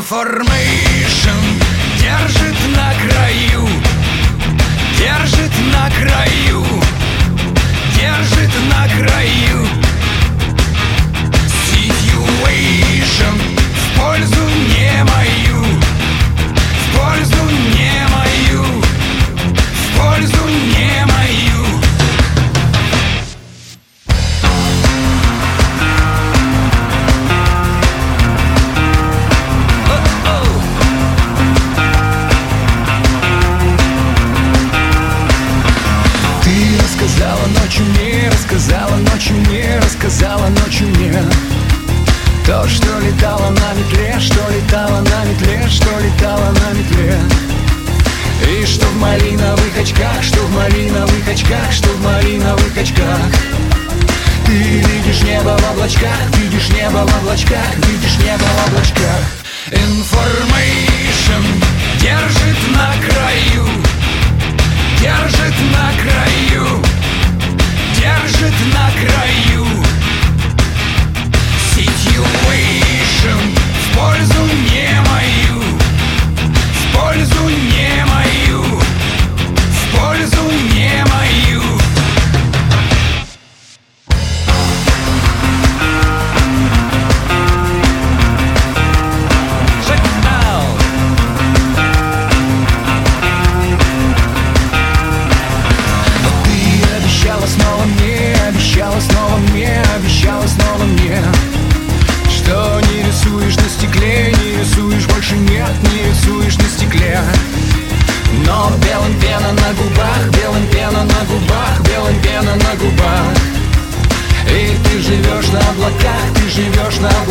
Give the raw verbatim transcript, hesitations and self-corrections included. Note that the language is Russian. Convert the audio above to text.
Information держит на краю, держит на краю, держит на краю. Situation в пользу не мою, в пользу не мою, в пользу не мою. Рассказала ночью мне, рассказала ночью мне, рассказала ночью мне то, что летало на метле, что летало на метле, что летало на метле. И что в малиновых очках, что в малиновых очках, что в малиновых очках. Ты видишь небо в облачках, видишь небо в облачках, видишь небо в облачках. Information держит на краю, держит на краю, держит на краю. Situation в пользу не мою, в пользу не мою, в пользу не мою. Снова мне, обещала снова мне, обещала снова мне, что не рисуешь на стекле, не рисуешь больше, нет, не рисуешь на стекле. Но белым пена на губах, белым пена на губах, белым пена на губах. И ты живешь на облаках, ты живешь на